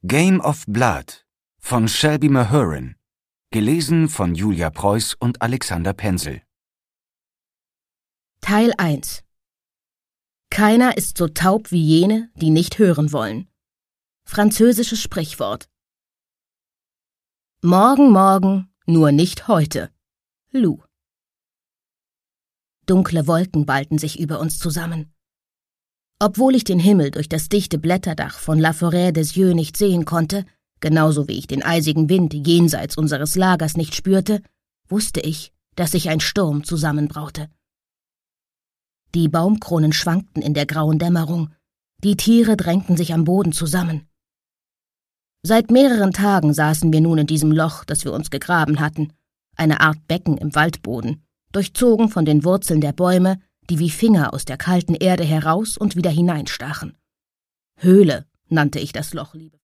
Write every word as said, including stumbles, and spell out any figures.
Game of Blood von Shelby Mahurin, gelesen von Julia Preuß und Alexander Penzel. Teil eins. Keiner ist so taub wie jene, die nicht hören wollen. Französisches Sprichwort. Morgen, morgen, nur nicht heute. Lou. Dunkle Wolken ballten sich über uns zusammen. Obwohl ich den Himmel durch das dichte Blätterdach von La Forêt des Yeux nicht sehen konnte, genauso wie ich den eisigen Wind jenseits unseres Lagers nicht spürte, wusste ich, dass sich ein Sturm zusammenbraute. Die Baumkronen schwankten in der grauen Dämmerung, die Tiere drängten sich am Boden zusammen. Seit mehreren Tagen saßen wir nun in diesem Loch, das wir uns gegraben hatten, eine Art Becken im Waldboden, durchzogen von den Wurzeln der Bäume, die wie Finger aus der kalten Erde heraus und wieder hineinstachen. Höhle nannte ich das Loch liebevoll.